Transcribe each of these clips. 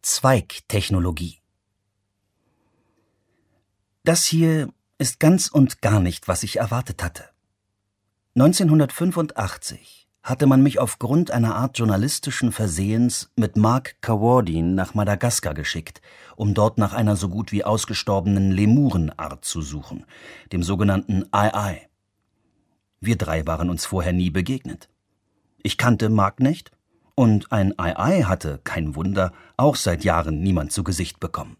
Zweigtechnologie. Das hier ist ganz und gar nicht, was ich erwartet hatte. 1985 hatte man mich aufgrund einer Art journalistischen Versehens mit Mark Carwardine nach Madagaskar geschickt, um dort nach einer so gut wie ausgestorbenen Lemurenart zu suchen, dem sogenannten Ai-Ai. Wir drei waren uns vorher nie begegnet. Ich kannte Mark nicht und ein Ai-Ai hatte, kein Wunder, auch seit Jahren niemand zu Gesicht bekommen.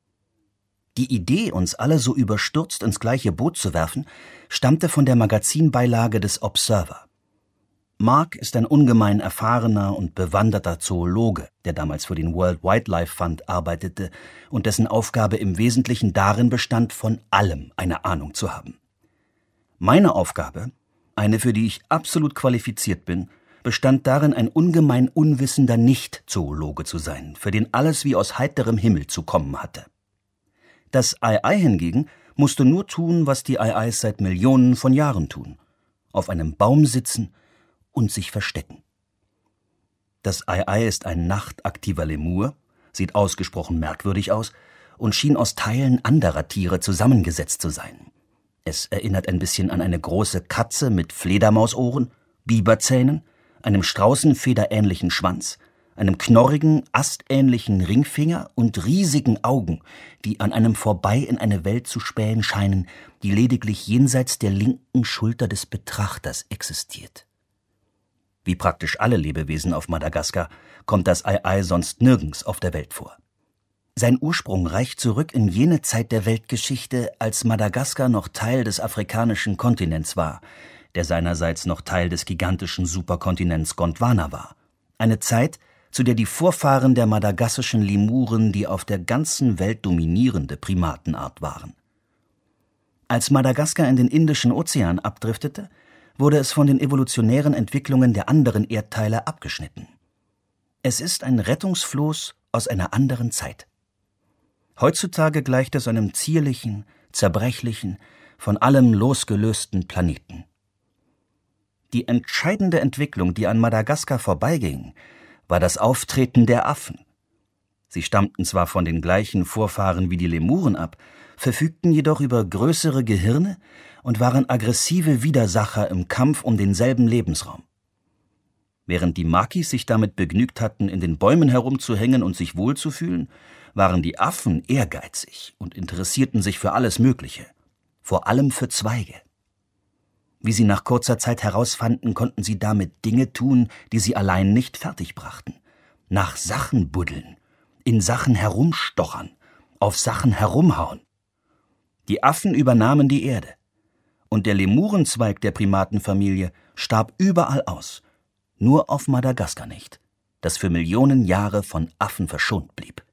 Die Idee, uns alle so überstürzt ins gleiche Boot zu werfen, stammte von der Magazinbeilage des Observer. Mark ist ein ungemein erfahrener und bewanderter Zoologe, der damals für den World Wildlife Fund arbeitete und dessen Aufgabe im Wesentlichen darin bestand, von allem eine Ahnung zu haben. Meine Aufgabe, eine für die ich absolut qualifiziert bin, bestand darin, ein ungemein unwissender Nicht-Zoologe zu sein, für den alles wie aus heiterem Himmel zu kommen hatte. Das Ai-Ai hingegen musste nur tun, was die Ai-Ais seit Millionen von Jahren tun: auf einem Baum sitzen und sich verstecken. Das Ai-Ai ist ein nachtaktiver Lemur, sieht ausgesprochen merkwürdig aus und schien aus Teilen anderer Tiere zusammengesetzt zu sein. Es erinnert ein bisschen an eine große Katze mit Fledermausohren, Biberzähnen, einem straußenfederähnlichen Schwanz, einem knorrigen, astähnlichen Ringfinger und riesigen Augen, die an einem vorbei in eine Welt zu spähen scheinen, die lediglich jenseits der linken Schulter des Betrachters existiert. Wie praktisch alle Lebewesen auf Madagaskar kommt das Ai-Ai sonst nirgends auf der Welt vor. Sein Ursprung reicht zurück in jene Zeit der Weltgeschichte, als Madagaskar noch Teil des afrikanischen Kontinents war, der seinerseits noch Teil des gigantischen Superkontinents Gondwana war. Eine Zeit, zu der die Vorfahren der madagassischen Lemuren die auf der ganzen Welt dominierende Primatenart waren. Als Madagaskar in den Indischen Ozean abdriftete, wurde es von den evolutionären Entwicklungen der anderen Erdteile abgeschnitten. Es ist ein Rettungsfloß aus einer anderen Zeit. Heutzutage gleicht es einem zierlichen, zerbrechlichen, von allem losgelösten Planeten. Die entscheidende Entwicklung, die an Madagaskar vorbeiging, war das Auftreten der Affen. Sie stammten zwar von den gleichen Vorfahren wie die Lemuren ab, verfügten jedoch über größere Gehirne und waren aggressive Widersacher im Kampf um denselben Lebensraum. Während die Makis sich damit begnügt hatten, in den Bäumen herumzuhängen und sich wohlzufühlen, waren die Affen ehrgeizig und interessierten sich für alles Mögliche, vor allem für Zweige. Wie sie nach kurzer Zeit herausfanden, konnten sie damit Dinge tun, die sie allein nicht fertigbrachten. Nach Sachen buddeln, in Sachen herumstochern, auf Sachen herumhauen. Die Affen übernahmen die Erde. Und der Lemurenzweig der Primatenfamilie starb überall aus. Nur auf Madagaskar nicht, das für Millionen Jahre von Affen verschont blieb.